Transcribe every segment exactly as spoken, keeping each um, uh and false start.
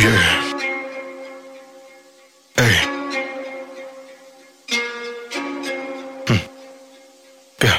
yeah. Ey. hm. بیا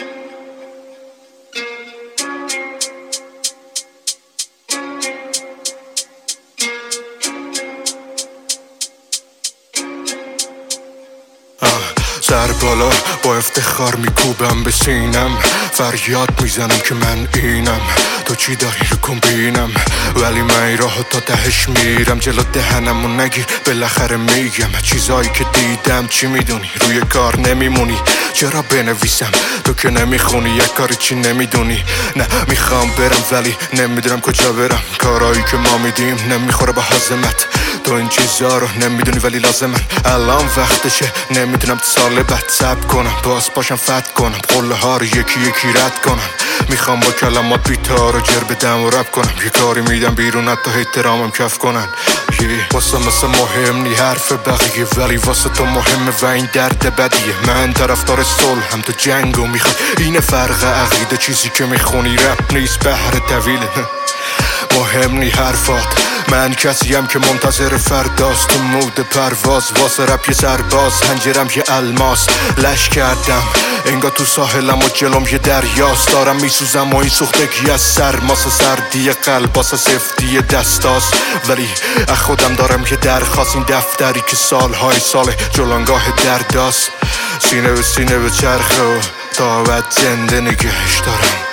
سر بالا با افتخار میکوبم به سینم، فریاد میزنم که من اینم، تو چی داری رو کن بینم، ولی من این راهو تا تهش میرم، جلو دهنمو نگیر بالاخره میگم چیزایی که دیدم. چی میدونی روی کار نمیمونی، چرا بنویسم تو که نمیخونی، یک کاری چی نمیدونی. نه میخوام برم ولی نمیدونم کجا برم، کارایی که ما میدیم نمیخوره به حازمت، تو این چیزا رو نمیدونی ولی لازمن. الان وقتشه نمیدونم سال بعد صبر کنم، باز باشم فت کنم، قله ها رو یکی یکی رد کنم. میخوام با کلمات بیتا رو جر بدم و رپ کنم، یه کاری میدم بیرون حتی احترامم کف کنن. واسه مثل مهم نی حرف بقیه، ولی واسه تو مهمه و این درد بدیه. من طرفدار صلح هم تو جنگو میخوای، اینه فرق عقیده، چیزی که میخونی رپ نیست بحر طویله. مهم نی حرفات، من کسیم که منتظر فرداست، تو مود پرواز واسه رپ یه سرباز، هنجرم یه الماس لش کردم انگار تو ساحلم و جلوم یه دریاست، دارم میسوزم و این سوختگی از سرماس، سردی قلب واسه سفتی دستاست، ولی از خودم دارم یه درخواست، این دفتری که سالهای ساله جلانگاه درداست، سینه به سینه به چرخه و تا بعد زنده نگهش دارم.